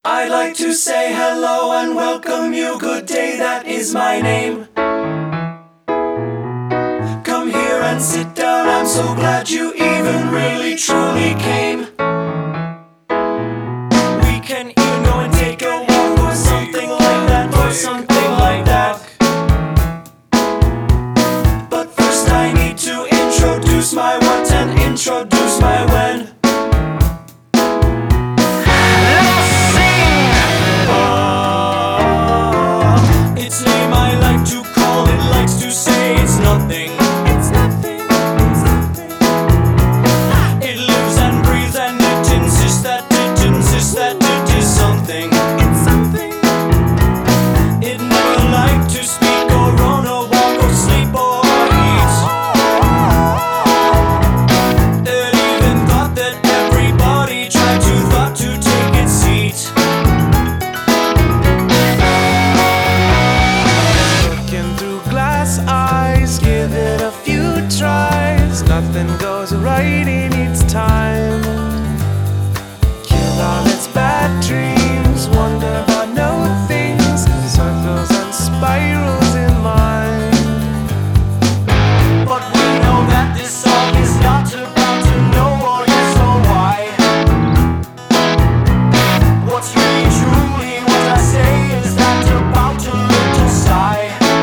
I'd like to say hello and welcome you. Good day, that is my name. Come here and sit down. I'm so glad you even really truly came. We can even go and take a walk or something like that, or something like that. But first I need to introduce my what and introduce my when. Its name I like to call, it likes to say it's nothing. It's nothing, it's nothing. It lives and breathes and it insists that it is something. It's something. It never liked to speak or run or walk or sleep or eat. It even thought that everybody tried to take its seat. Eyes, give it a few tries. Nothing goes right in its time. Kill all its bad dreams. Wonder about no things. Circles and spirals in mind. But we know that this song is not about to know or yes or why. What's really truly what I say is that about to little sigh.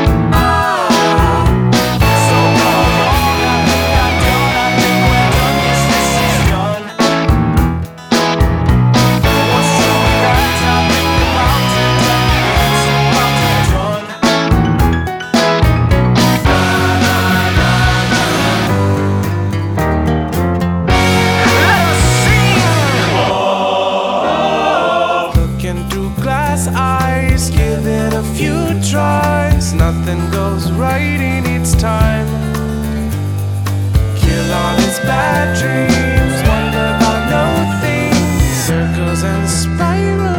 Eyes, give it a few tries. Nothing goes right in its time. Kill all its bad dreams. Wonder about no things. Circles and spirals.